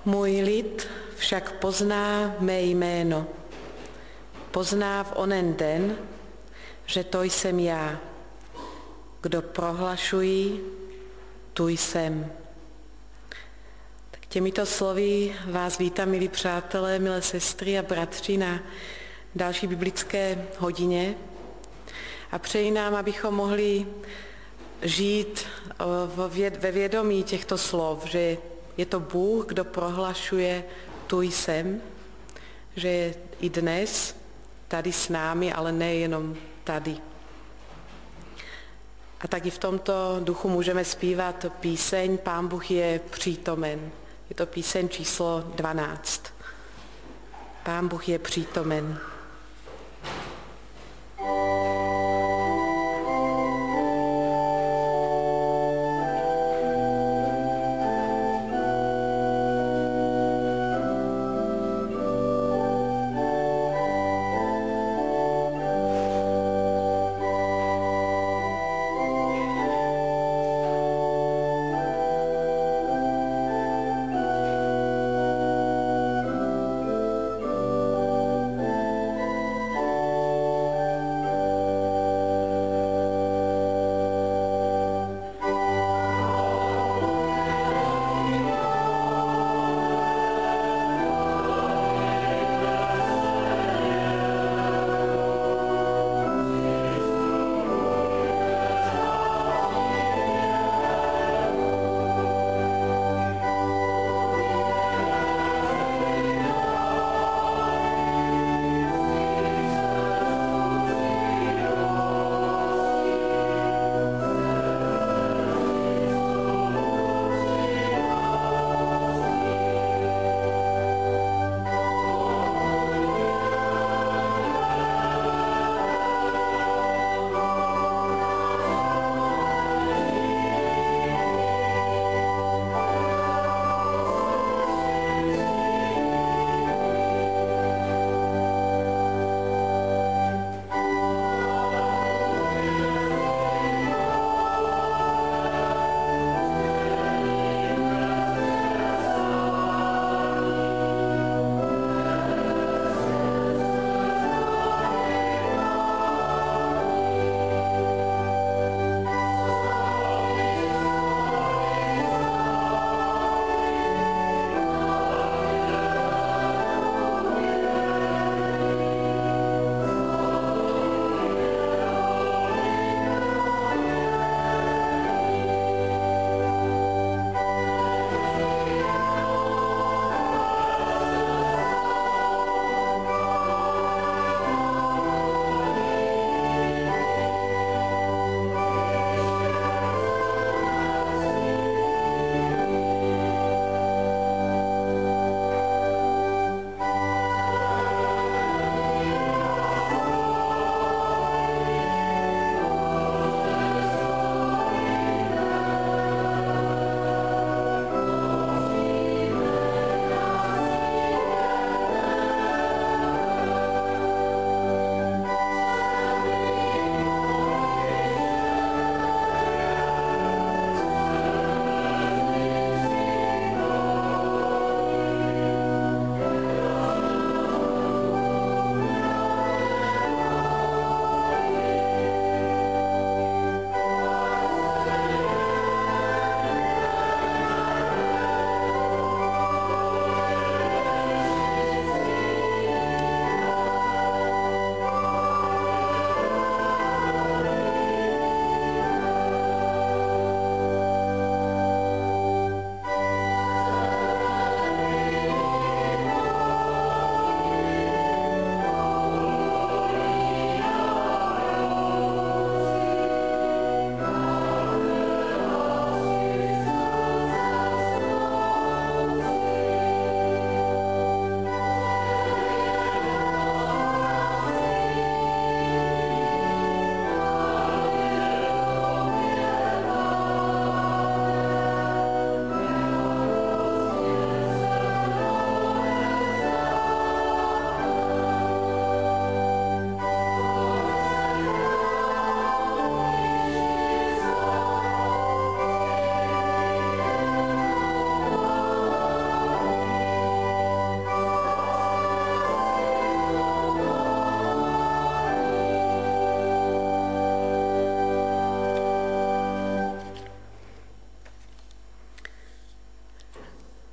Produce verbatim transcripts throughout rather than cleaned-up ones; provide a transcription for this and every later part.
Můj lid však pozná mé jméno. Pozná v onen den, že to jsem já. Kdo prohlašují, tu jsem. Tak těmito slovy vás vítám, milí přátelé, milé sestry a bratři, na další biblické hodině. A přeji nám, abychom mohli žít ve vědomí těchto slov, že je to Bůh, kdo prohlašuje, tu jsem, že je i dnes tady s námi, ale nejenom tady. A tak i v tomto duchu můžeme zpívat píseň Pán Bůh je přítomen. Je to píseň číslo dvanáct. Pán Bůh je přítomen.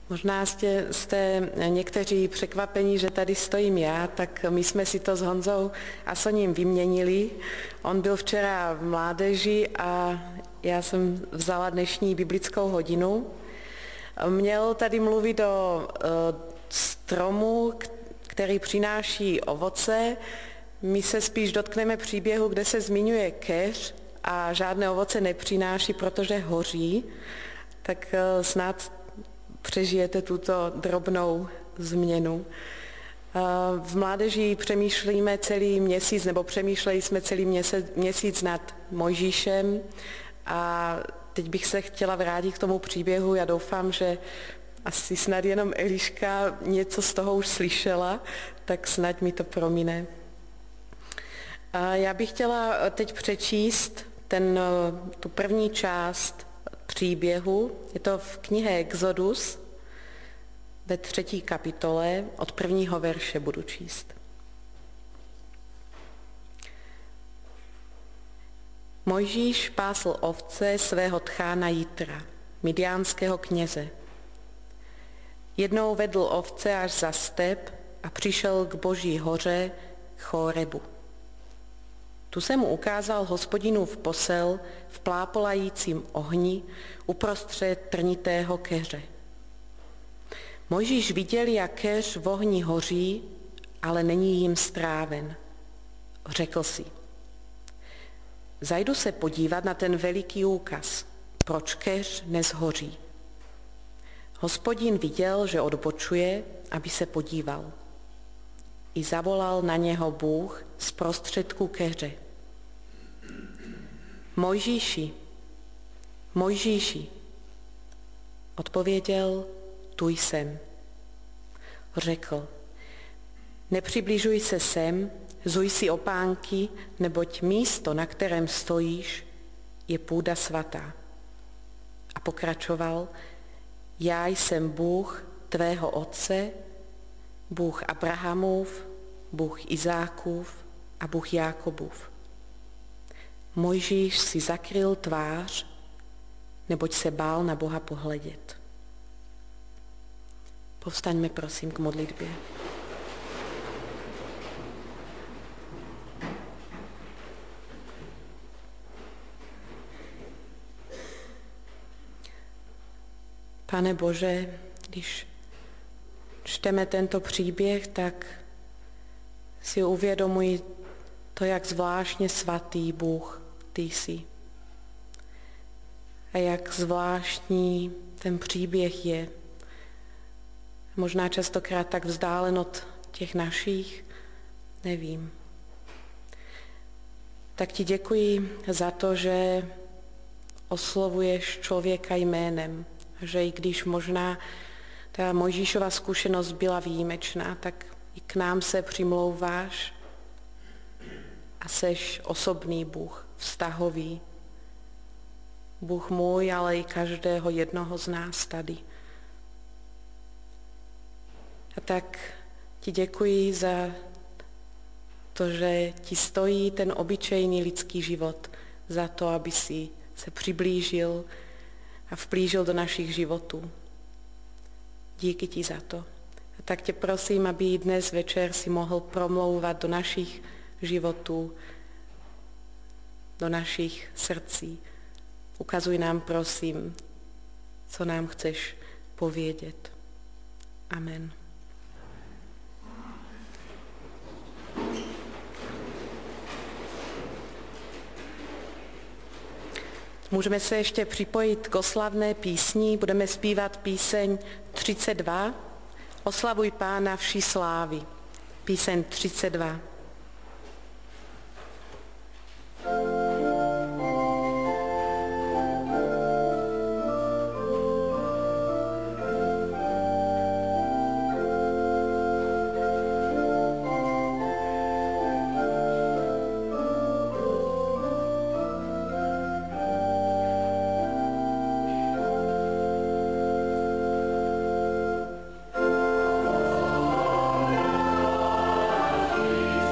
Možná jste, jste někteří překvapení, že tady stojím já, tak my jsme si to s Honzou a Soním vyměnili. On byl včera v mládeži a já jsem vzala dnešní biblickou hodinu. Měl tady mluvit o stromu, který přináší ovoce. My se spíš dotkneme příběhu, kde se zmiňuje keř a žádné ovoce nepřináší, protože hoří. Tak snad přežijete tuto drobnou změnu. V mládeži přemýšlíme celý měsíc, nebo přemýšleli jsme celý měsíc, měsíc nad Mojžíšem a teď bych se chtěla vrátit k tomu příběhu. Já doufám, že asi snad jenom Eliška něco z toho už slyšela, tak snad mi to promine. A já bych chtěla teď přečíst ten, tu první část příběhu. Je to v knihe Exodus ve třetí kapitole, od prvního verše budu číst. Mojžíš pásl ovce svého tchána Jitra, midiánského kněze. Jednou vedl ovce až za step a přišel k Boží hoře Chórebu. Tu se mu ukázal Hospodinův posel v plápolajícím ohni uprostřed trnitého keře. Mojžíš viděl, jak keř v ohni hoří, ale není jim stráven. Řekl si, zajdu se podívat na ten veliký úkaz, proč keř nezhoří. Hospodin viděl, že odbočuje, aby se podíval. I zavolal na něho Bůh z prostředku keře. Mojžíši, Mojžíši, odpověděl, tu jsem. Řekl, nepřibližuj se sem, zuj si opánky, neboť místo, na kterém stojíš, je půda svatá. A pokračoval, já jsem Bůh tvého otce, Bůh Abrahamův, Bůh Izákův a Bůh Jákobův. Mojžíš si zakryl tvář, neboť se bál na Boha pohledět. Povstaňme prosím k modlitbě. Pane Bože, když čteme tento příběh, tak si uvědomuji to, jak zvláštně svatý Bůh ty jsi. A jak zvláštní ten příběh je. Možná častokrát tak vzdálen od těch našich, nevím. Tak ti děkuji za to, že oslovuješ člověka jménem. Že i když možná ta Mojžíšova zkušenost byla výjimečná, tak i k nám se přimlouváš a seš osobný Bůh, vztahový. Bůh můj, ale i každého jednoho z nás tady. A tak ti děkuji za to, že ti stojí ten obyčejný lidský život za to, aby si se přiblížil a vplížil do našich životů. Díky ti za to. A tak tě prosím, aby dnes večer si mohl promlouvat do našich životů, do našich srdcí. Ukazuj nám, prosím, co nám chceš povědět. Amen. Můžeme se ještě připojit k oslavné písni, budeme zpívat píseň třicet dva, Oslavuj Pána vší slávy, píseň třicet dva. Oh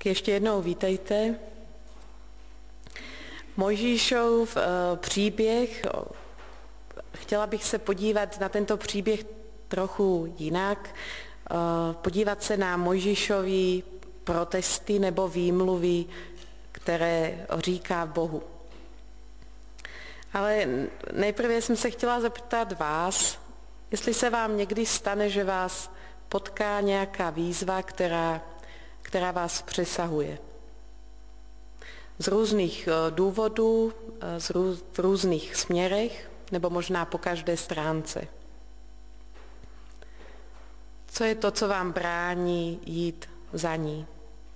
Tak ještě jednou vítejte. Mojžíšův uh, příběh, chtěla bych se podívat na tento příběh trochu jinak, uh, podívat se na Mojžíšovy protesty nebo výmluvy, které říká Bohu. Ale nejprve jsem se chtěla zeptat vás, jestli se vám někdy stane, že vás potká nějaká výzva, která, která vás přesahuje. Z různých důvodů, z růz, v různých směrech, nebo možná po každé stránce. Co je to, co vám brání jít za ní?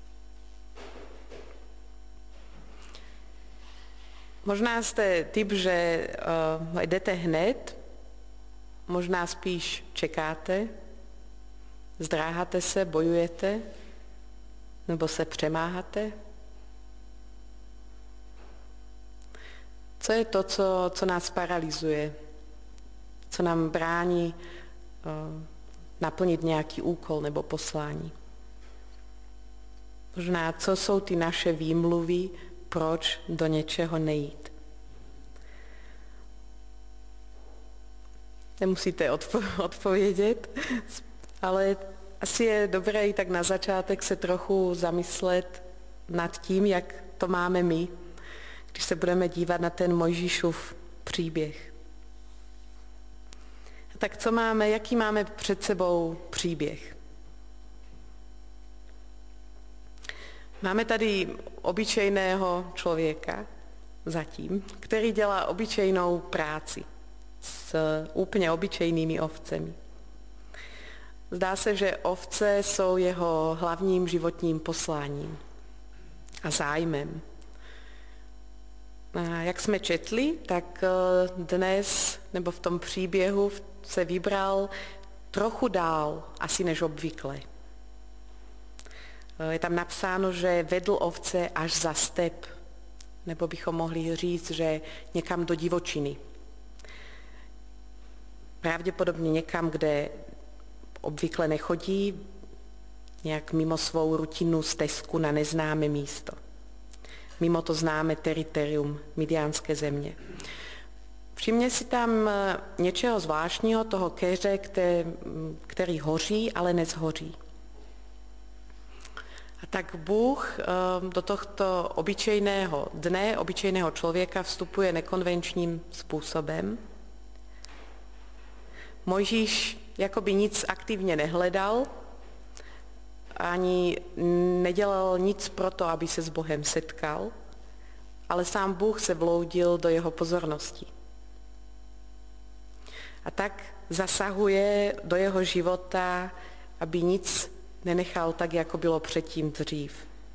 Možná jste typ, že uh, jdete hned, možná spíš čekáte, zdráháte se, bojujete, nebo se přemáháte. Co je to, co, co nás paralyzuje, co nám brání uh, naplnit nějaký úkol nebo poslání? Možná, co jsou ty naše výmluvy, proč do něčeho nejít? Nemusíte odpo- odpovědět, ale asi je dobré i tak na začátek se trochu zamyslet nad tím, jak to máme my, když se budeme dívat na ten Mojžíšův příběh. Tak co máme, jaký máme před sebou příběh? Máme tady obyčejného člověka zatím, který dělá obyčejnou práci s úplně obyčejnými ovcemi. Zdá se, že ovce jsou jeho hlavním životním posláním a zájmem. A jak jsme četli, tak dnes, nebo v tom příběhu se vybral trochu dál, asi než obvykle. Je tam napsáno, že vedl ovce až za step, nebo bychom mohli říct, že někam do divočiny. Pravděpodobně někam, kde obvykle nechodí, nějak mimo svou rutinnou stezku na neznámé místo. Mimo to známé teritorium Midiánské země. Všimně si tam něčeho zvláštního, toho keře, který, který hoří, ale nezhoří. A tak Bůh do tohto obyčejného dne, obyčejného člověka vstupuje nekonvenčním způsobem. Mojžíš jakoby nic aktivně nehledal, ani nedělal nic pro to, aby se s Bohem setkal, ale sám Bůh se vloudil do jeho pozornosti. A tak zasahuje do jeho života, aby nic nenechal tak, jako bylo předtím dřív.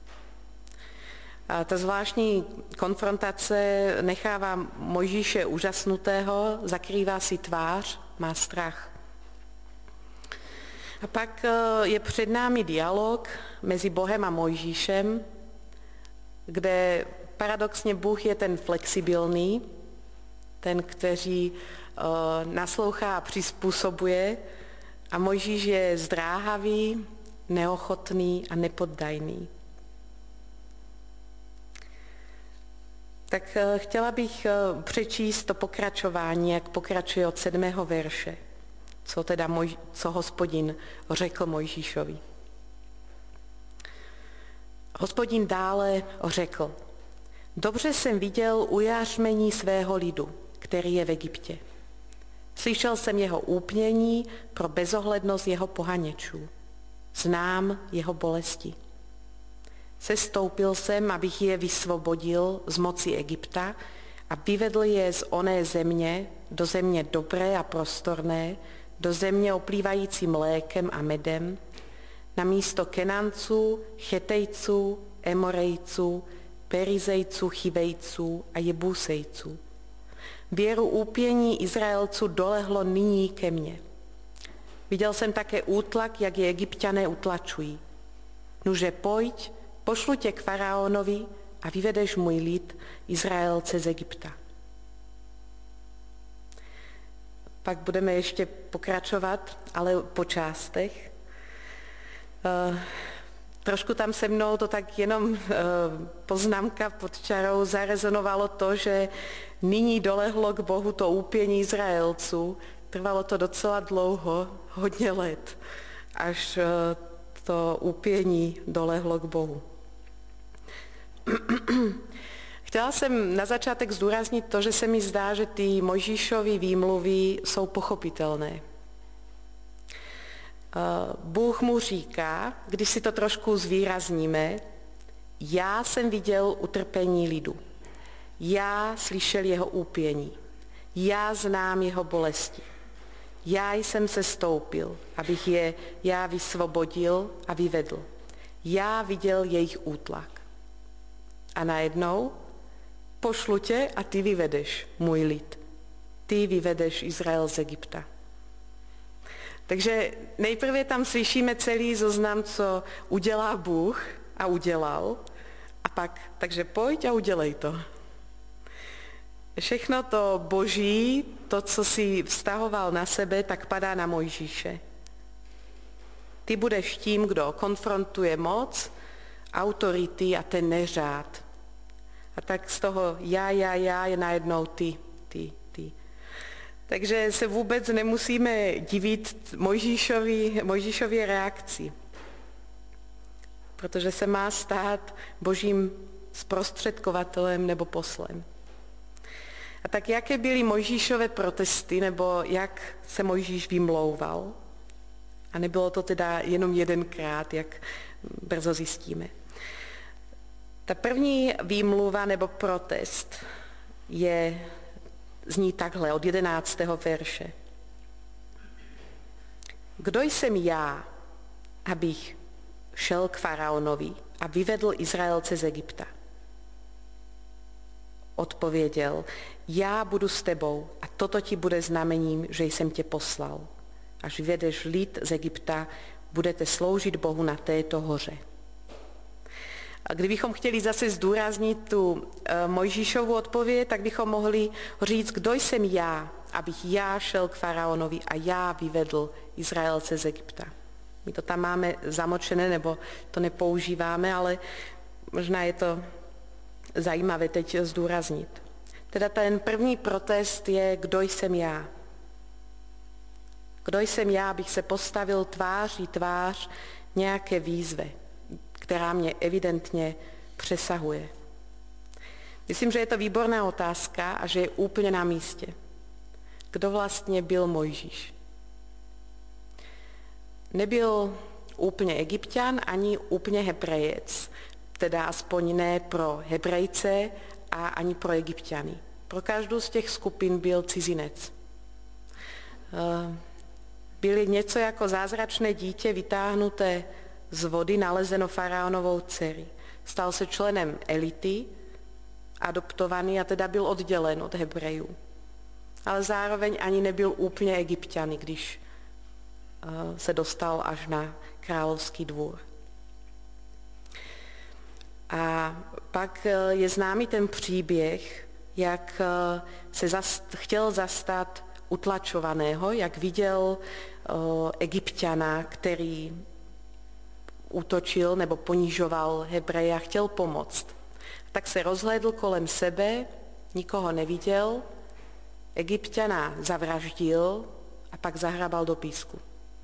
A ta zvláštní konfrontace nechává Mojžíše úžasnutého, zakrývá si tvář, má strach. A pak je před námi dialog mezi Bohem a Mojžíšem, kde paradoxně Bůh je ten flexibilní, ten, který uh, naslouchá a přizpůsobuje, a Mojžíš je zdráhavý, neochotný a nepoddajný. Tak uh, chtěla bych uh, přečíst to pokračování, jak pokračuje od sedmého verše. Co teda Moj, co Hospodin řekl Mojžíšovi. Hospodin dále řekl: Dobře jsem viděl ujařmení svého lidu, který je v Egyptě. Slyšel jsem jeho úpnění pro bezohlednost jeho pohaněčů. Znám jeho bolesti. Sestoupil jsem, abych je vysvobodil z moci Egypta a vyvedl je z oné země do země dobré a prostorné, do země oplývající mlékem a medem, na místo Kenanců, Chetejců, Emorejců, Perizejců, Chivejců a Jebusejců. Věru úpění Izraelců dolehlo nyní ke mně. Viděl jsem také útlak, jak je Egypťané utlačují. Nuže pojď, pošlu tě k faraonovi a vyvedeš můj lid Izraelce z Egypta. Pak budeme ještě pokračovat, ale po částech. trošku tam se mnou to tak jenom poznámka pod čarou zarezonovalo to, že nyní dolehlo k Bohu to úpění Izraelců. Trvalo to docela dlouho, hodně let, až to úpění dolehlo k Bohu. Chtěla jsem na začátek zdůraznit to, že se mi zdá, že ty Mojžíšovy výmluvy jsou pochopitelné. Bůh mu říká, když si to trošku zvýrazníme, já jsem viděl utrpení lidu, já slyšel jeho úpění, já znám jeho bolesti, já jsem se stoupil, abych je já vysvobodil a vyvedl. Já viděl jejich útlak. A najednou pošlu tě a ty vyvedeš můj lid. Ty vyvedeš Izrael z Egypta. Takže nejprve tam slyšíme celý zoznam, co udělá Bůh a udělal. A pak, takže pojď a udělej to. Všechno to boží, to, co si vztahoval na sebe, tak padá na Mojžíše. Ty budeš tím, kdo konfrontuje moc, autority a ten neřád. A tak z toho já, já, já je najednou ty, ty, ty. Takže se vůbec nemusíme divit Mojžíšovi, Mojžíšově reakci. Protože se má stát božím zprostředkovatelem nebo poslem. A tak jaké byly Mojžíšové protesty, nebo jak se Mojžíš vymlouval? A nebylo to teda jenom jedenkrát, jak brzo zjistíme. Ta první výmluva nebo protest je, zní takhle od jedenáctého verše. Kdo jsem já, abych šel k faraonovi a vyvedl Izraelce z Egypta? Odpověděl, já budu s tebou a toto ti bude znamením, že jsem tě poslal. Až vyvedeš lid z Egypta, budete sloužit Bohu na této hoře. A kdybychom chtěli zase zdůraznit tu e, Mojžíšovu odpověď, tak bychom mohli říct, kdo jsem já, abych já šel k faraonovi a já vyvedl Izraelce z Egypta. My to tam máme zamočené, nebo to nepoužíváme, ale možná je to zajímavé teď zdůraznit. Teda ten první protest je, kdo jsem já. Kdo jsem já, abych se postavil tváří tvář nějaké výzvy, která mě evidentně přesahuje. Myslím, že je to výborná otázka a že je úplně na místě. Kdo vlastně byl Mojžíš? Nebyl úplně Egypťan ani úplně Hebrejec, teda aspoň ne pro Hebrejce a ani pro Egypťany. Pro každou z těch skupin byl cizinec. Byl něco jako zázračné dítě vytáhnuté z vody, nalezeno faraonovou dcery. Stal se členem elity, adoptovaný a teda byl oddělen od Hebrejů. Ale zároveň ani nebyl úplně Egypťan, když se dostal až na královský dvůr. A pak je známý ten příběh, jak se zast, chtěl zastat utlačovaného, jak viděl Egypťana, který útočil nebo ponižoval Hebreje a chtěl pomoct. Tak se rozhlédl kolem sebe, nikoho neviděl, Egypťana zavraždil a pak zahrabal do písku.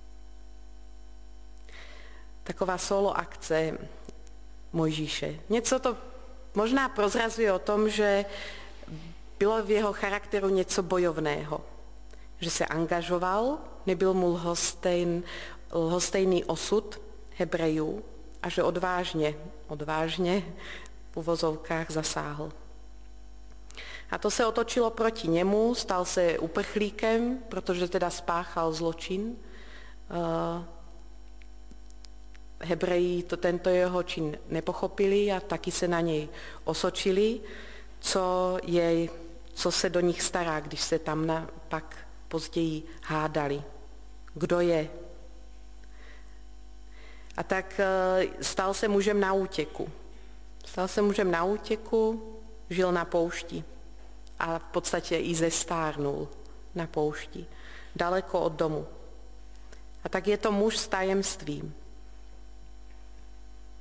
Taková solo akce Mojžíše. Něco to možná prozrazuje o tom, že bylo v jeho charakteru něco bojovného. Že se angažoval, nebyl mu lhostejn, lhostejný osud Hebrejů a že odvážně, odvážně v uvozovkách zasáhl. A to se otočilo proti němu, stal se uprchlíkem, protože teda spáchal zločin. Hebreji to, tento jeho čin nepochopili a taky se na něj osočili, co, je, co se do nich stará, když se tam na, pak později hádali. Kdo je? A tak stal se mužem na útěku. Stal se mužem na útěku, žil na poušti a v podstatě i zestárnul na poušti, daleko od domu. A tak je to muž s tajemstvím.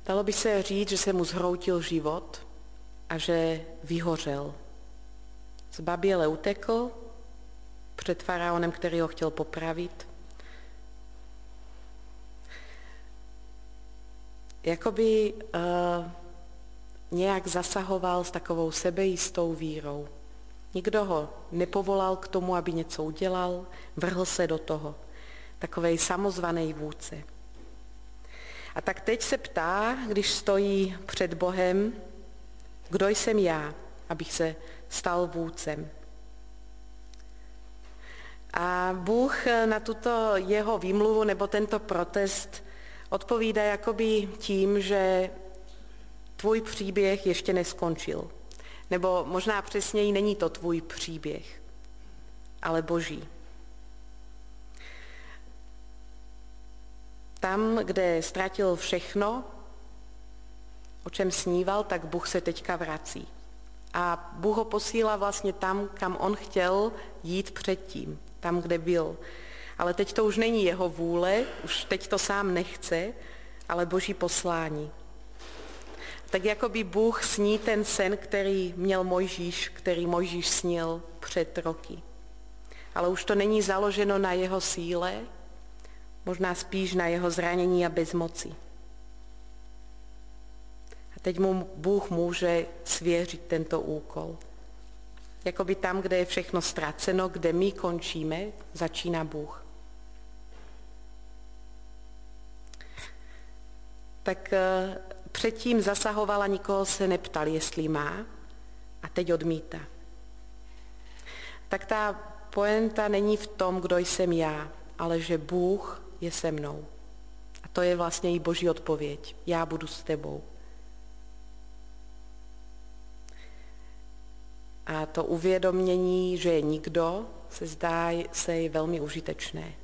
Dalo by se říct, že se mu zhroutil život a že vyhořel. Zbaběle utekl před faraonem, který ho chtěl popravit. Jakoby uh, nějak zasahoval s takovou sebejistou vírou. Nikdo ho nepovolal k tomu, aby něco udělal, vrhl se do toho. Takovej samozvaný vůdce. A tak teď se ptá, když stojí před Bohem, kdo jsem já, abych se stal vůdcem. A Bůh na tuto jeho výmluvu nebo tento protest odpovídá jakoby tím, že tvůj příběh ještě neskončil. Nebo možná přesněji, není to tvůj příběh, ale Boží. Tam, kde ztratil všechno, o čem sníval, tak Bůh se teďka vrací. A Bůh ho posílá vlastně tam, kam on chtěl jít předtím, tam, kde byl. Ale teď to už není jeho vůle, už teď to sám nechce, ale Boží poslání. Tak jako by Bůh sní ten sen, který měl Mojžíš, který Mojžíš snil před roky. Ale už to není založeno na jeho síle, možná spíš na jeho zranění a bezmoci. A teď mu Bůh může svěřit tento úkol. Jakoby tam, kde je všechno ztraceno, kde my končíme, začíná Bůh. Tak předtím zasahovala, nikoho se neptal, jestli má, a teď odmítá. Tak ta poenta není v tom, kdo jsem já, ale že Bůh je se mnou. A to je vlastně i Boží odpověď. Já budu s tebou. A to uvědomění, že je nikdo, se zdá se je velmi užitečné.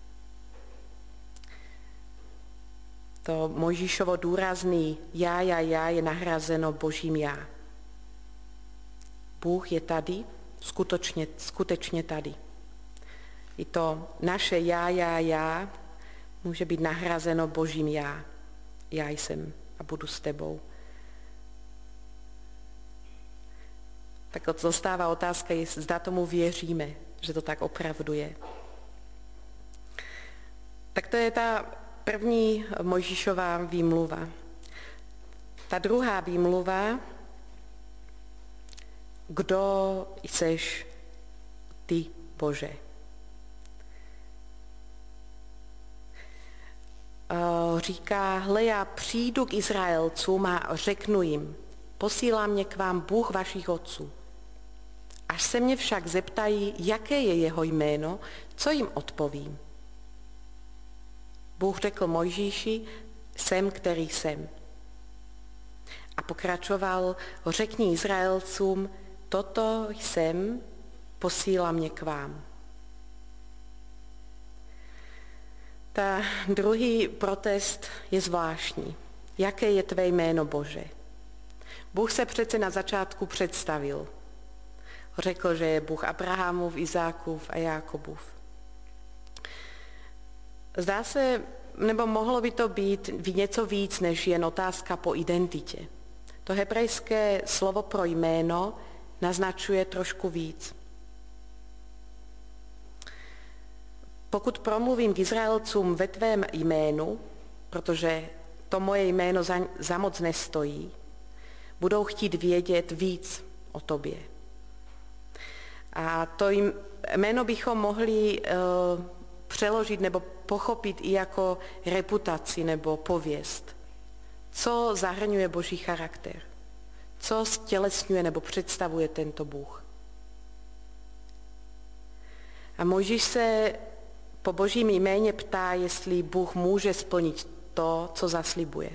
To Mojžíšovo důrazný já, já, já je nahrazeno Božím já. Bůh je tady, skutečně, skutečně tady. I to naše já, já, já může být nahrazeno Božím já. Já jsem a budu s tebou. Tak zůstává otázka, jestli zda tomu věříme, že to tak opravdu je. Tak to je ta první Mojžíšová výmluva. Ta druhá výmluva, kdo jseš ty, Bože. Říká, hle, já přijdu k Izraelcům a řeknu jim, posílá mě k vám Bůh vašich otců. Až se mě však zeptají, jaké je jeho jméno, co jim odpovím. Bůh řekl Mojžíši, jsem, který jsem. A pokračoval, řekni Izraelcům, toto jsem, posílá mě k vám. Ta druhý protest je zvláštní. Jaké je tvé jméno, Bože? Bůh se přece na začátku představil. Řekl, že je Bůh Abrahamův, Izákův a Jákobův. Zdá se, nebo mohlo by to být něco víc, než jen otázka po identitě. To hebrejské slovo pro jméno naznačuje trošku víc. Pokud promluvím k Izraelcům ve tvém jménu, protože to moje jméno za, za moc nestojí, budou chtít vědět víc o tobě. A to jméno bychom mohli uh, přeložit nebo pochopit i jako reputaci nebo pověst. Co zahrnuje Boží charakter? Co stělesňuje nebo představuje tento Bůh? A Mojžíš se po Božím jméně ptá, jestli Bůh může splnit to, co zaslibuje.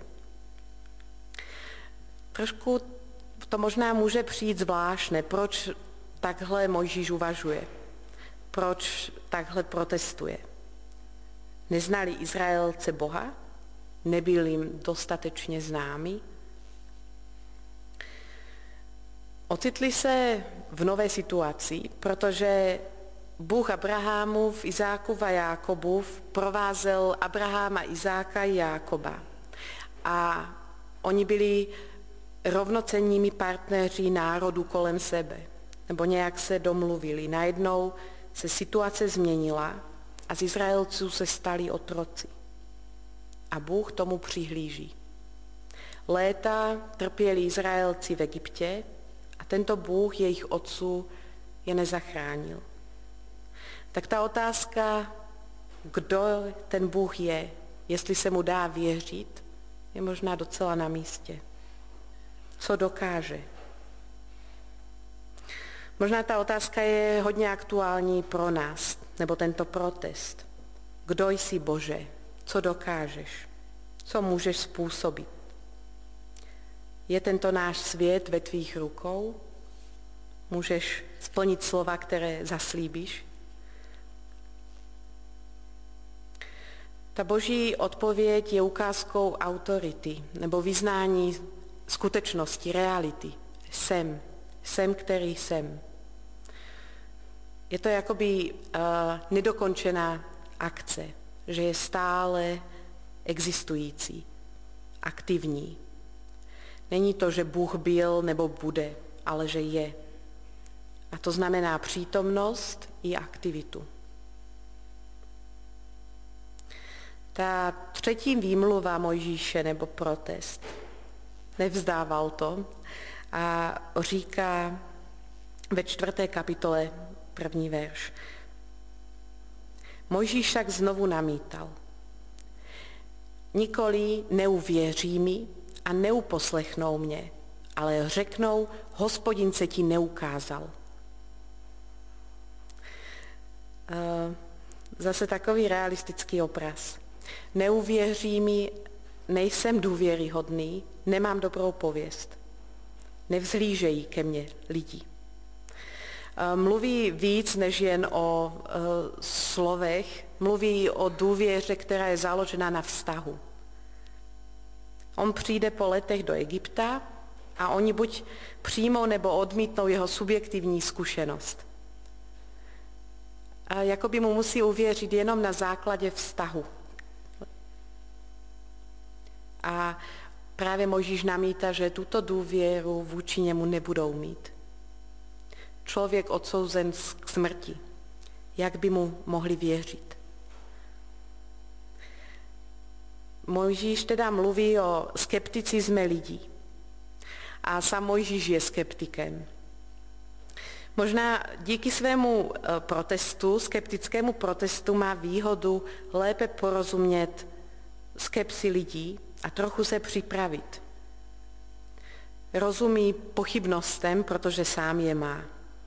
Trošku to možná může přijít zvláštné, proč takhle Mojžíš uvažuje, proč takhle protestuje. Neznali Izraelce Boha? Nebyl jim dostatečně známý? Ocitli se v nové situaci, protože Bůh Abrahamův, Izákův a Jákobův provázel Abraháma, Izáka i Jákoba. A oni byli rovnocennými partneři národu kolem sebe, nebo nějak se domluvili. Najednou se situace změnila a z Izraelců se stali otroci. A Bůh tomu přihlíží. Léta trpěli Izraelci v Egyptě a tento Bůh jejich otců je nezachránil. Tak ta otázka, kdo ten Bůh je, jestli se mu dá věřit, je možná docela na místě. Co dokáže? Možná ta otázka je hodně aktuální pro nás, nebo tento protest. Kdo jsi, Bože? Co dokážeš? Co můžeš způsobit? Je tento náš svět ve tvých rukou? Můžeš splnit slova, které zaslíbíš? Ta boží odpověď je ukázkou autority nebo vyznání skutečnosti, reality. Jsem, jsem, který jsem. Je to jakoby uh, nedokončená akce, že je stále existující, aktivní. Není to, že Bůh byl nebo bude, ale že je. A to znamená přítomnost i aktivitu. Ta třetí výmluva Mojžíše nebo protest, nevzdával to a říká ve čtvrté kapitole první verš. Mojžíš však znovu namítal. Nikoli neuvěří mi a neuposlechnou mě, ale řeknou, Hospodin se ti neukázal. Zase takový realistický obraz. Neuvěří mi, nejsem důvěryhodný, nemám dobrou pověst. Nevzhlížejí ke mně lidi. Mluví víc než jen o uh, slovech, mluví o důvěře, která je založena na vztahu. On přijde po letech do Egypta a oni buď přijmou nebo odmítnou jeho subjektivní zkušenost. A jakoby mu musí uvěřit jenom na základě vztahu. A právě Mojžíš namítá, že tuto důvěru vůči němu nebudou mít. Člověk odsouzen k smrti. Jak by mu mohli věřit? Mojžíš teda mluví o skepticizme lidí. A sám Mojžíš je skeptikem. Možná díky svému protestu, skeptickému protestu má výhodu lépe porozumět skepsi lidí a trochu se připravit. Rozumí pochybnostem, protože sám je má.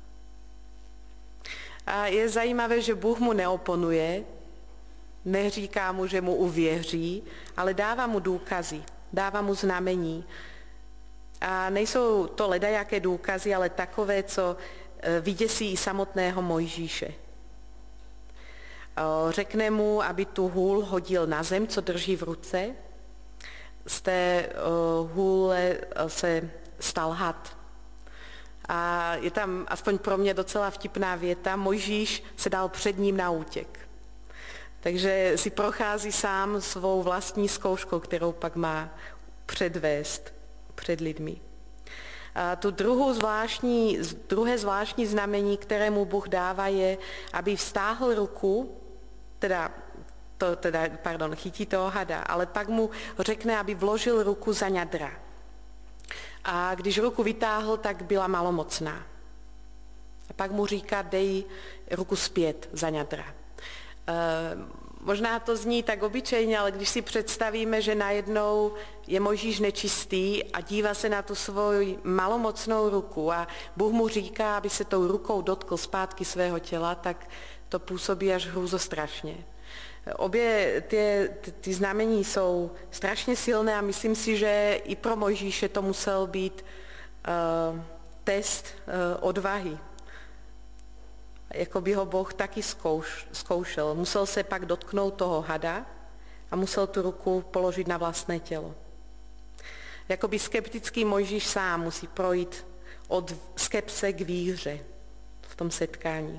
A je zajímavé, že Bůh mu neoponuje, neříká mu, že mu uvěří, ale dává mu důkazy, dává mu znamení. A nejsou to ledajaké důkazy, ale takové, co vyděsí i samotného Mojžíše. Řekne mu, aby tu hůl hodil na zem, co drží v ruce. Z té hůle se stal had. A je tam aspoň pro mě docela vtipná věta, Mojžíš se dal před ním na útěk. Takže si prochází sám svou vlastní zkouškou, kterou pak má předvést před lidmi. A tu druhou zvláštní, druhé zvláštní znamení, kterému Bůh dává, je, aby vztáhl ruku, teda, to, teda pardon, chytí toho hada, ale pak mu řekne, aby vložil ruku za ňadra. A když ruku vytáhl, tak byla malomocná. A pak mu říká, dej ruku zpět za ňadra. E, možná to zní tak obyčejně, ale když si představíme, že najednou je Mojžíš nečistý a dívá se na tu svoji malomocnou ruku a Bůh mu říká, aby se tou rukou dotkl zpátky svého těla, tak to působí až hrůzostrašně. Obě ty, ty znamení jsou strašně silné a myslím si, že i pro Mojžíše to musel být uh, test uh, odvahy. Jako by ho Bůh taky zkouš, zkoušel. Musel se pak dotknout toho hada a musel tu ruku položit na vlastné tělo. Jakoby skeptický Mojžíš sám musí projít od skepse k víře v tom setkání.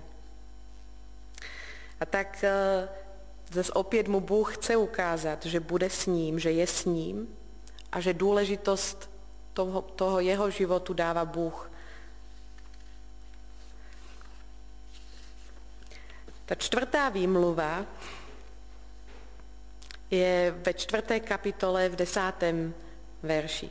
A tak uh, zase opět mu Bůh chce ukázat, že bude s ním, že je s ním a že důležitost toho, toho jeho životu dává Bůh. Ta čtvrtá výmluva je ve čtvrté kapitole v desátém verši.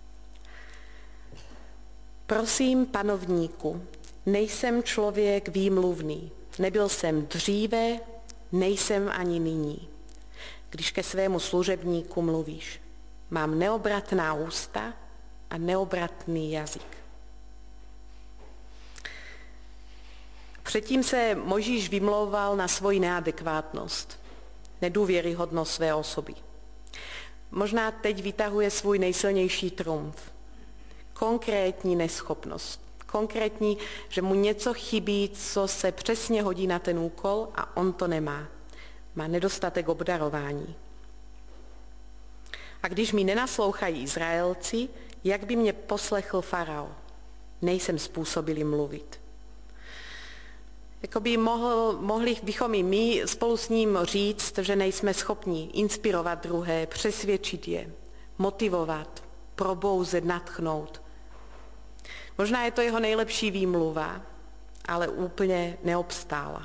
Prosím, panovníku, nejsem člověk výmluvný, nebyl jsem dříve, nejsem ani nyní, když ke svému služebníku mluvíš. Mám neobratná ústa a neobratný jazyk. Předtím se Mojžíš vymlouval na svoji neadekvátnost, nedůvěryhodnost své osoby. Možná teď vytahuje svůj nejsilnější trumf. Konkrétní neschopnost. Konkrétní, že mu něco chybí, co se přesně hodí na ten úkol a on to nemá. Má nedostatek obdarování. A když mi nenaslouchají Izraelci, jak by mě poslechl farao? Nejsem způsobilý mluvit. Jakoby mohl, mohli bychom i my spolu s ním říct, že nejsme schopni inspirovat druhé, přesvědčit je, motivovat, probouzet, nadchnout. Možná je to jeho nejlepší výmluva, ale úplně neobstála.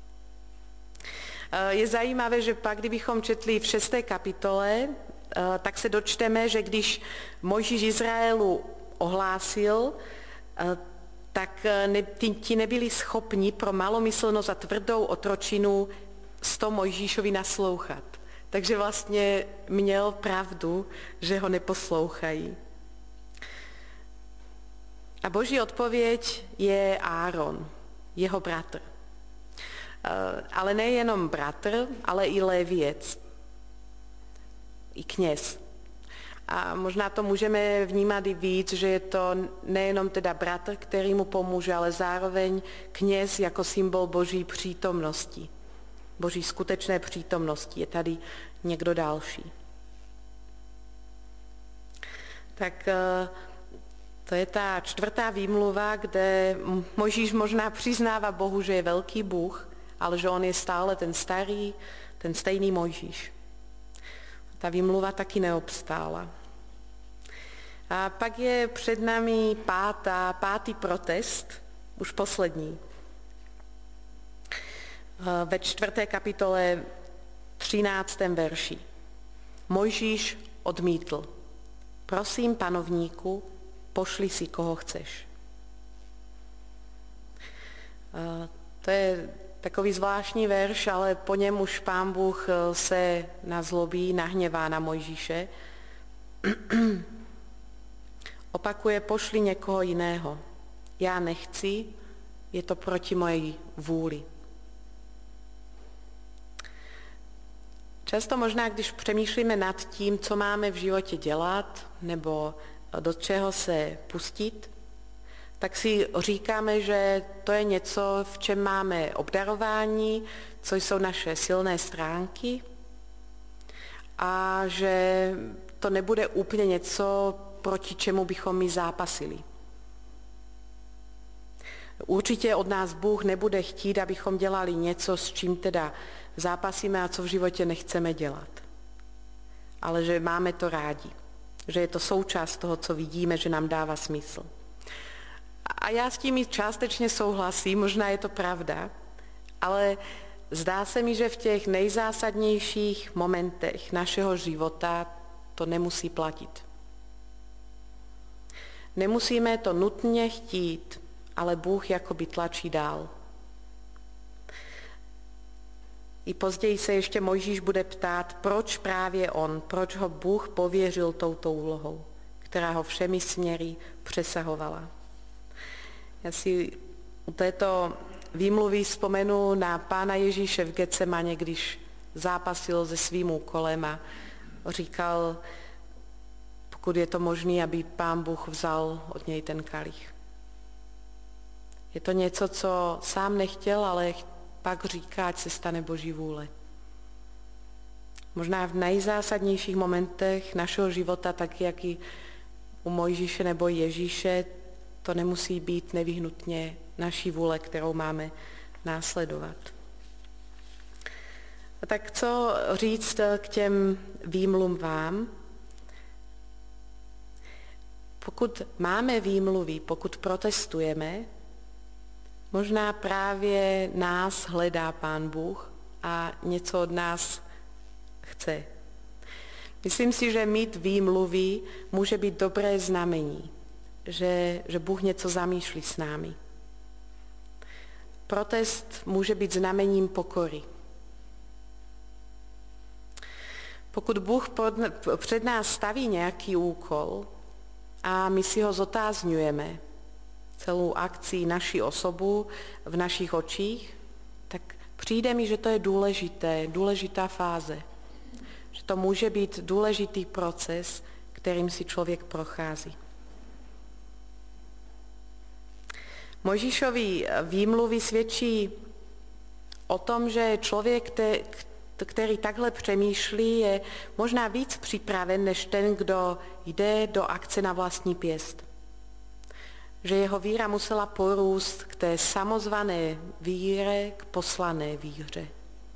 Je zajímavé, že pak, kdybychom četli v šesté kapitole, tak se dočteme, že když Mojžíš Izraelu ohlásil, tak ti nebyli schopni pro malomyslnost a tvrdou otročinu sto Mojžíšovi naslouchat. Takže vlastně měl pravdu, že ho neposlouchají. A Boží odpověď je Áron, jeho bratr. Ale nejenom bratr, ale i léviec, i kněz. A možná to můžeme vnímat i víc, že je to nejenom teda bratr, který mu pomůže, ale zároveň kněz jako symbol Boží přítomnosti. Boží skutečné přítomnosti. Je tady někdo další. Tak to je ta čtvrtá výmluva, kde Mojžíš možná přiznává Bohu, že je velký Bůh, ale že on je stále ten starý, ten stejný Mojžíš. Ta výmluva taky neobstála. A pak je před námi pátá, pátý protest, už poslední. Ve čtvrté kapitole třináctém verši. Mojžíš odmítl. Prosím, panovníku, pošli si, koho chceš. To je takový zvláštní verš, ale po něm už Pán Bůh se nazlobí, nahněvá na Mojžíše. Opakuje, pošli někoho jiného. Já nechci, je to proti mojej vůli. Často možná, když přemýšlíme nad tím, co máme v životě dělat, nebo do čeho se pustit, tak si říkáme, že to je něco, v čem máme obdarování, co jsou naše silné stránky a že to nebude úplně něco, proti čemu bychom my zápasili. Určitě od nás Bůh nebude chtít, abychom dělali něco, s čím teda zápasíme a co v životě nechceme dělat. Ale že máme to rádi, že je to součást toho, co vidíme, že nám dává smysl. A já s tím částečně souhlasím, možná je to pravda, ale zdá se mi, že v těch nejzásadnějších momentech našeho života to nemusí platit. Nemusíme to nutně chtít, ale Bůh jakoby tlačí dál. I později se ještě Mojžíš bude ptát, proč právě on, proč ho Bůh pověřil touto úlohou, která ho všemi směry přesahovala. Já si u této výmluvy vzpomenu na Pána Ježíše v Getsemaně, když zápasil se svým úkolem a říkal, pokud je to možné, aby Pán Bůh vzal od něj ten kalich. Je to něco, co sám nechtěl, ale pak říká, ať se stane Boží vůle. Možná v nejzásadnějších momentech našeho života, tak jak i u Mojžíše nebo Ježíše, to nemusí být nevyhnutně naší vůle, kterou máme následovat. A tak co říct k těm výmluvám? Pokud máme výmluvy, pokud protestujeme, možná právě nás hledá Pán Bůh a něco od nás chce. Myslím si, že mít výmluvy může být dobré znamení, že, že Bůh něco zamýšlí s námi. Protest může být znamením pokory. Pokud Bůh před nás staví nějaký úkol a my si ho zotázňujeme, celou akci, naši osobu v našich očích, tak přijde mi, že to je důležité, důležitá fáze. Že to může být důležitý proces, kterým si člověk prochází. Mojžíšovi výmluvy svědčí o tom, že člověk, který takhle přemýšlí, je možná víc připraven, než ten, kdo jde do akce na vlastní pěst. Že jeho víra musela porůst k té samozvané víře, k poslané víře.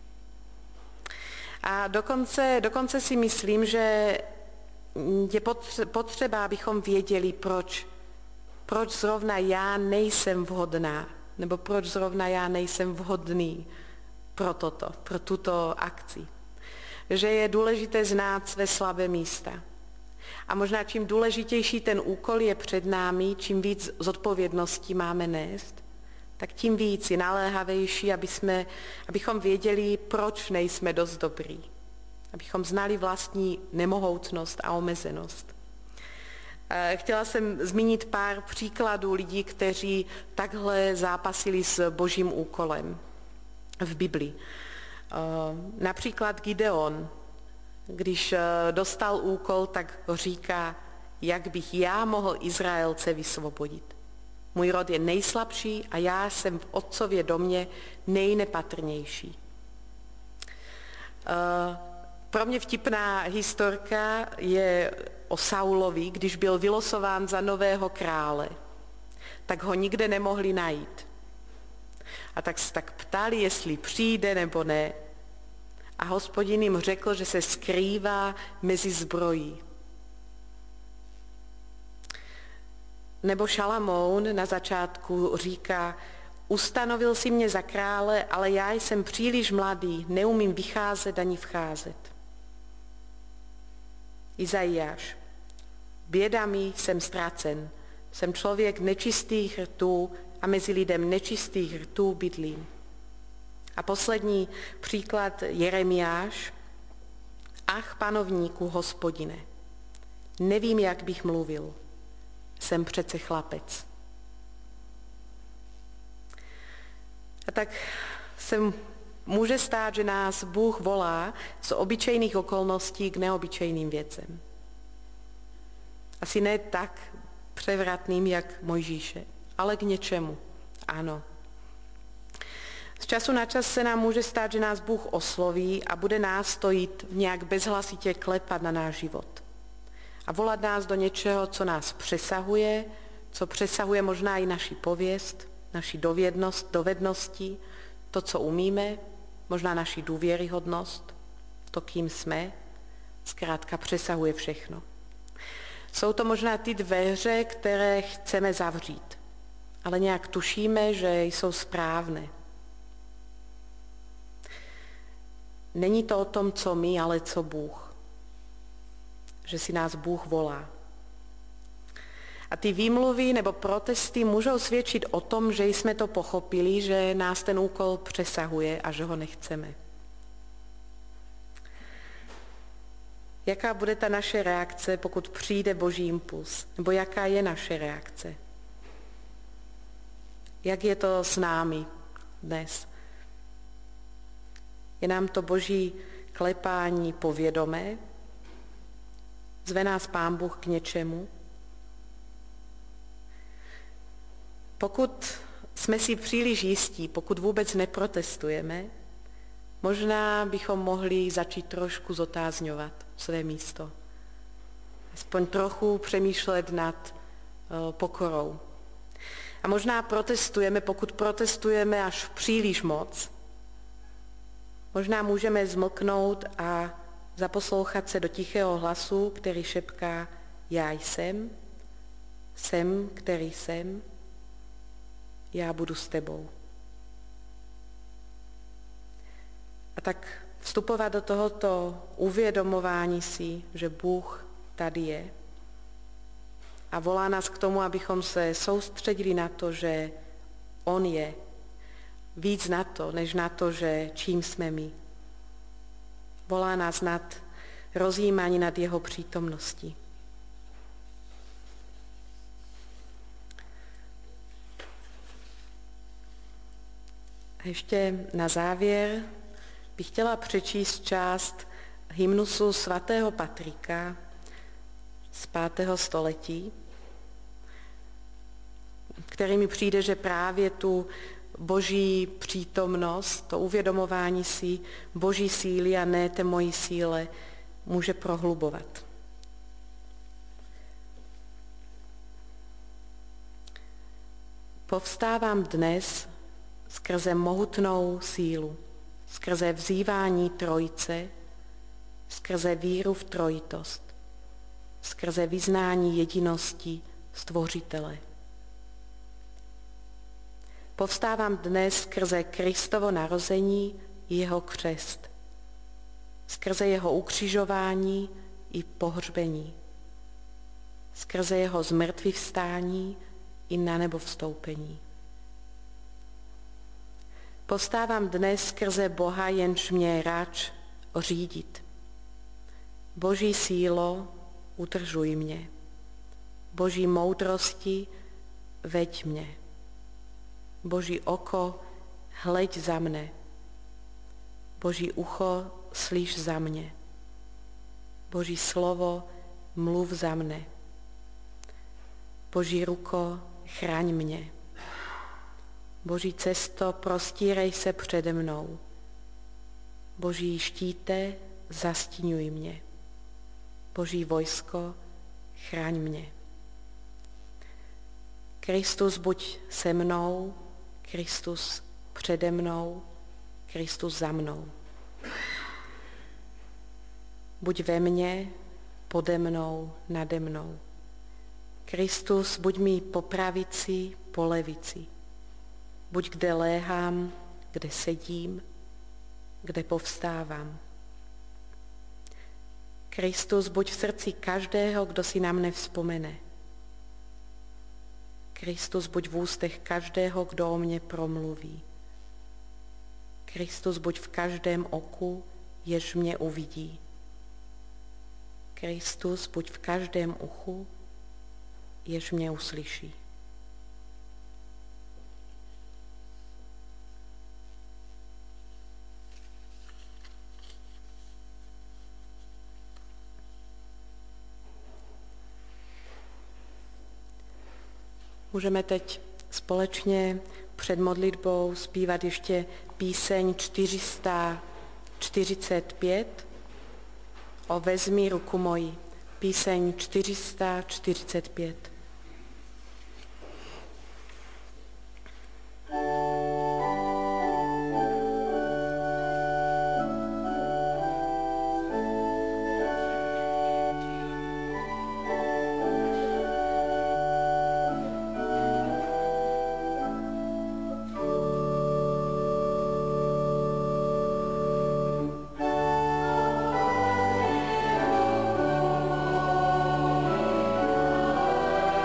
A dokonce, dokonce si myslím, že je potřeba, abychom věděli, proč, proč zrovna já nejsem vhodná, nebo proč zrovna já nejsem vhodný pro toto, pro tuto akci. Že je důležité znát své slabé místa. A možná čím důležitější ten úkol je před námi, čím víc zodpovědností máme nést, tak tím víc je naléhavější, aby jsme, abychom věděli, proč nejsme dost dobrý. Abychom znali vlastní nemohoucnost a omezenost. Chtěla jsem zmínit pár příkladů lidí, kteří takhle zápasili s božím úkolem v Biblii. Například Gideon, když dostal úkol, tak říká, jak bych já mohl Izraelce vysvobodit. Můj rod je nejslabší a já jsem v otcově domě nejnepatrnější. Pro mě vtipná historka je o Saulovi, když byl vylosován za nového krále, tak ho nikde nemohli najít. A tak se tak ptali, jestli přijde nebo ne. A Hospodin jim řekl, že se skrývá mezi zbrojí. Nebo Šalamoun na začátku říká, ustanovil si mě za krále, ale já jsem příliš mladý, neumím vycházet ani vcházet. Izajáš, běda mi, jsem ztracen, jsem člověk nečistých rtů a mezi lidem nečistých rtů bydlím. A poslední příklad Jeremiáš, ach panovníku Hospodine, nevím, jak bych mluvil, jsem přece chlapec. A tak se může stát, že nás Bůh volá z obyčejných okolností k neobyčejným věcem. Asi ne tak převratným, jak Mojžíše, ale k něčemu. Ano. Z času na čas se nám může stát, že nás Bůh osloví a bude nás stojít nějak bezhlasitě klepat na náš život. A volat nás do něčeho, co nás přesahuje, co přesahuje možná i naši pověst, naši dovednost, dovednosti, to, co umíme, možná naši důvěryhodnost, to, kým jsme, zkrátka přesahuje všechno. Jsou to možná ty dveře, které chceme zavřít, ale nějak tušíme, že jsou správné. Není to o tom, co my, ale co Bůh. Že si nás Bůh volá. A ty výmluvy nebo protesty můžou svědčit o tom, že jsme to pochopili, že nás ten úkol přesahuje a že ho nechceme. Jaká bude ta naše reakce, pokud přijde Boží impuls? Nebo jaká je naše reakce? Jak je to s námi dnes? Je nám to Boží klepání povědomé? Zve nás Pán Bůh k něčemu? Pokud jsme si příliš jistí, pokud vůbec neprotestujeme, možná bychom mohli začít trošku zotázňovat své místo. Aspoň trochu přemýšlet nad uh, pokorou. A možná protestujeme, pokud protestujeme až příliš moc. Možná můžeme zmlknout a zaposlouchat se do tichého hlasu, který šepká já jsem, jsem, který jsem, já budu s tebou. A tak vstupovat do tohoto uvědomování si, že Bůh tady je a volá nás k tomu, abychom se soustředili na to, že On je, víc na to, než na to, že čím jsme my. Volá nás nad rozjímání nad jeho přítomností. A ještě na závěr bych chtěla přečíst část hymnusu svatého Patrika z pátého století, který mi přijde, že právě tu Boží přítomnost, to uvědomování si Boží síly a ne té mojí síle může prohlubovat. Povstávám dnes skrze mohutnou sílu, skrze vzývání Trojice, skrze víru v trojitost, skrze vyznání jedinosti Stvořitele. Povstávám dnes skrze Kristovo narození i jeho křest, skrze jeho ukřižování i pohřbení, skrze jeho zmrtvývstání i na nebo vstoupení. Povstávám dnes skrze Boha, jenž mě ráč řídit. Boží sílo, udržuj mě. Boží moudrosti, veď mě. Boží oko, hleď za mne. Boží ucho, slyš za mě. Boží slovo, mluv za mne. Boží ruko, chraň mě. Boží cesto, prostírej se přede mnou. Boží štíte, zastíňuj mě. Boží vojsko, chraň mě. Kristus, buď se mnou, Kristus přede mnou, Kristus za mnou. Buď ve mně, pode mnou, nade mnou. Kristus, buď mi po pravici, po levici. Buď kde léhám, kde sedím, kde povstávám. Kristus, buď v srdci každého, kdo si na mne vzpomene. Kristus, buď v ústech každého, kdo o mně promluví. Kristus, buď v každém oku, jež mě uvidí. Kristus, buď v každém uchu, jež mě uslyší. Můžeme teď společně před modlitbou zpívat ještě píseň čtyři sta čtyřicet pět o Vezmi ruku moji. Píseň čtyři sta čtyřicet pět. Oh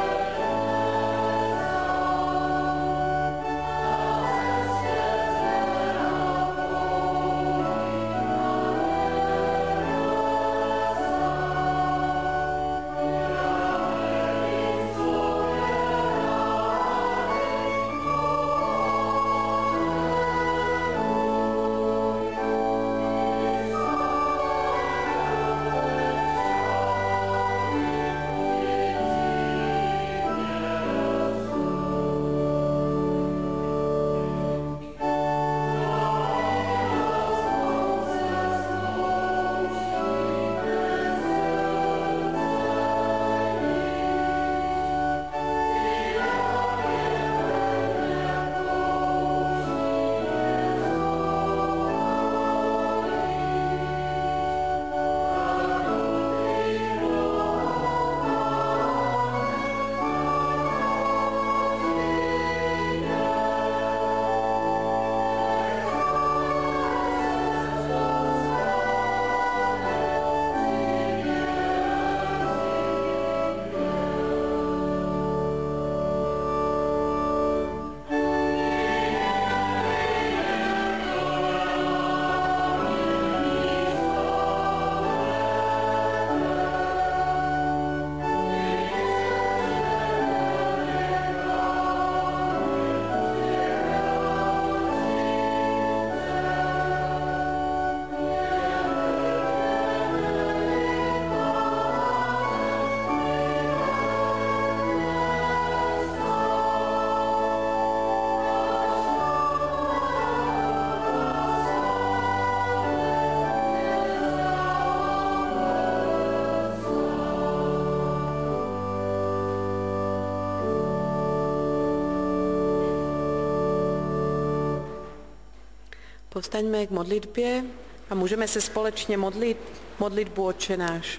Povstaňme k modlitbě a můžeme se společně modlit modlitbu Otče náš.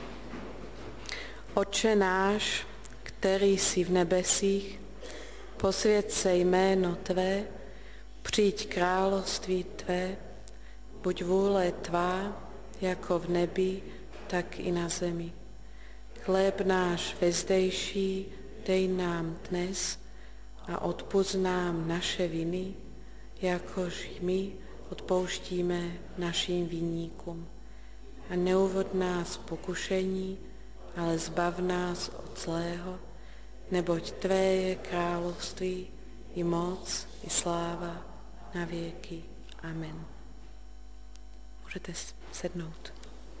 Otče náš, který jsi v nebesích, posvěť se jméno Tvé, přijď království Tvé, buď vůle Tvá, jako v nebi, tak i na zemi. Chléb náš vezdejší dej nám dnes a odpusť nám naše viny, jakož i my odpouštíme našim vinníkům. A neuvod nás v pokušení, ale zbav nás od zlého, neboť Tvé je království, i moc, i sláva na věky. Amen. Můžete sednout.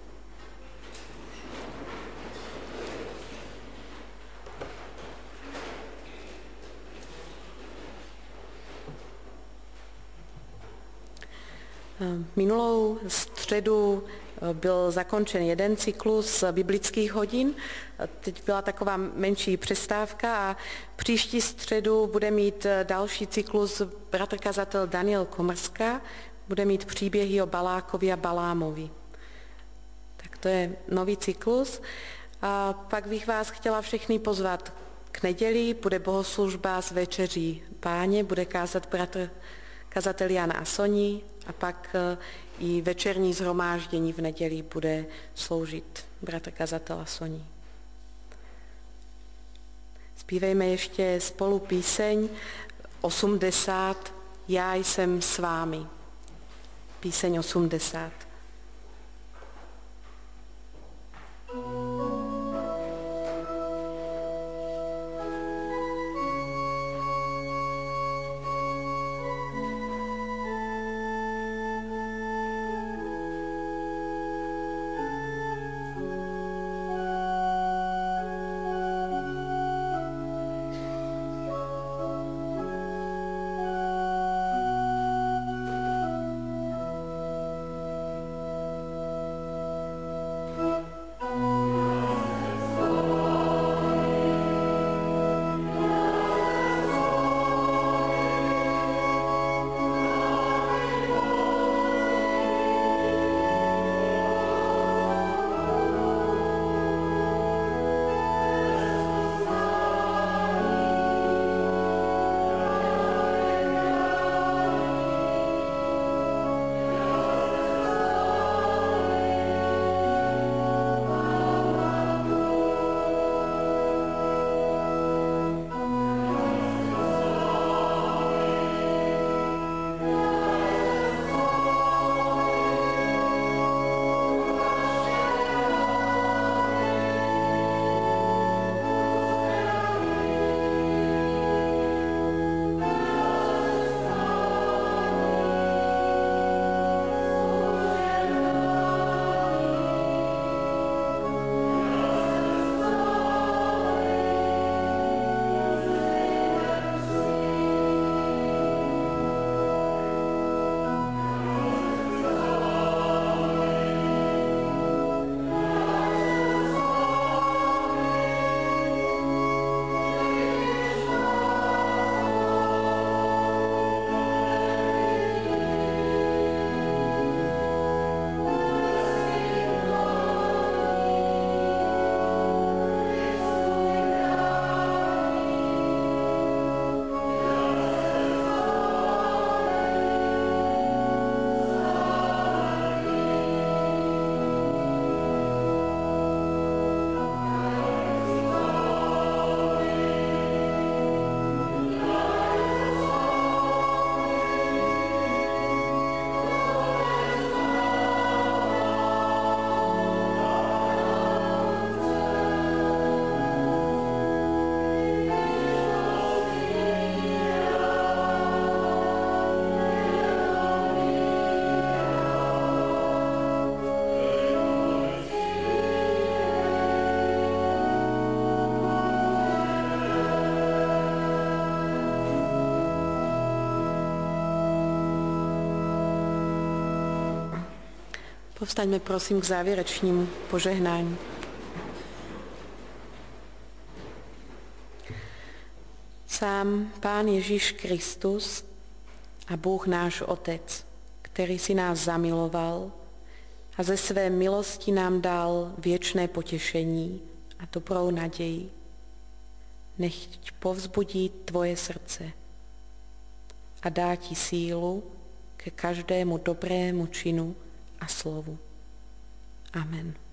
Minulou středu byl zakončen jeden cyklus biblických hodin, teď byla taková menší přestávka a příští středu bude mít další cyklus bratr kazatel Daniel Komrská, bude mít příběhy o Balákovi a Balámovi. Tak to je nový cyklus. A pak bych vás chtěla všechny pozvat k neděli, bude bohoslužba s večeří Páně, bude kázat bratr kazatel Jan Asoní a pak i večerní shromáždění v neděli bude sloužit bratr kazatel Asoní. Zpívejme ještě spolu píseň osmdesát, Já jsem s vámi. Píseň osmdesát. Povstaňme prosím k závěrečnímu požehnání. Sám Pán Ježíš Kristus a Bůh náš Otec, ktorý si nás zamiloval a ze své milosti nám dal viečné potešení a dobrou nadeji. Nech povzbudí tvoje srdce a dá ti sílu ke každému dobrému činu a slovu. Amen.